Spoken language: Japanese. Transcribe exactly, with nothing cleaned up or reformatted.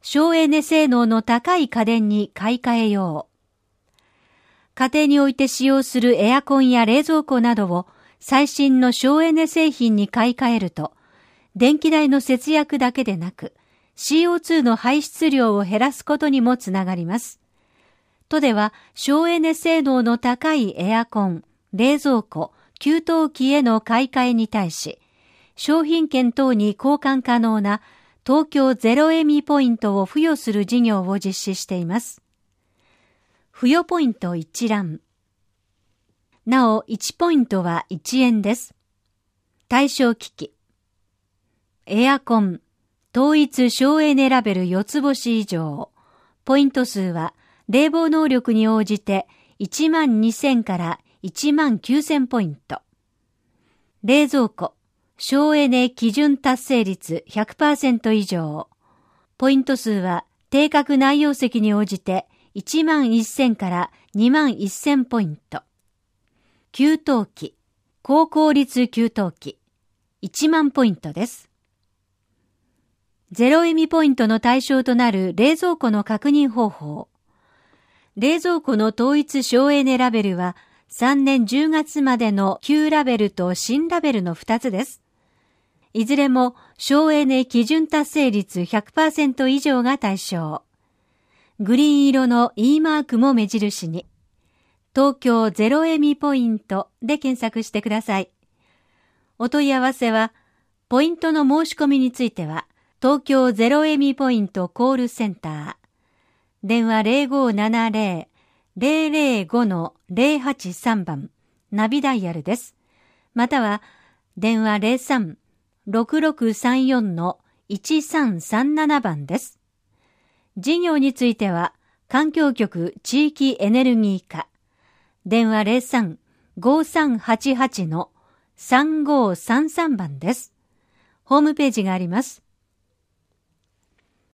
省エネ性能の高い家電に買い替えよう。家庭において使用するエアコンや冷蔵庫などを最新の省エネ製品に買い替えると、電気代の節約だけでなく、シーオーツー の排出量を減らすことにもつながります。都では省エネ性能の高いエアコン、冷蔵庫、給湯器への買い替えに対し、商品券等に交換可能な東京ゼロエミポイントを付与する事業を実施しています。付与ポイント一覧。なお、いちポイントはいちえんです。対象機器。エアコン、統一省エネラベルよつ星以上。ポイント数は冷房能力に応じていちまんにせんからいちまんきゅうせんポイント。冷蔵庫、省エネ基準達成率 ひゃくパーセント 以上。ポイント数は定格内容積に応じていちまんせんからにまんせんポイント。給湯器、高効率給湯器、いちまんポイントです。ゼロエミポイントの対象となる冷蔵庫の確認方法。冷蔵庫の統一省エネラベルはさんねんじゅうがつまでの旧ラベルと新ラベルのふたつです。いずれも省エネ基準達成率 ひゃくパーセント 以上が対象。グリーン色の E マークも目印に、東京ゼロエミポイントで検索してください。お問い合わせは、ポイントの申し込みについては、東京ゼロエミポイントコールセンター。電話 ゼロごななゼロ ゼロゼロごのゼロはちさん 番、ナビダイヤルです。または、電話 ゼロさん ろくろくさんよんのいちさんさんなな 番です。事業については、環境局地域エネルギー課、電話 ゼロさん ごさんはちはちのさんごさんさん 番です。ホームページがあります。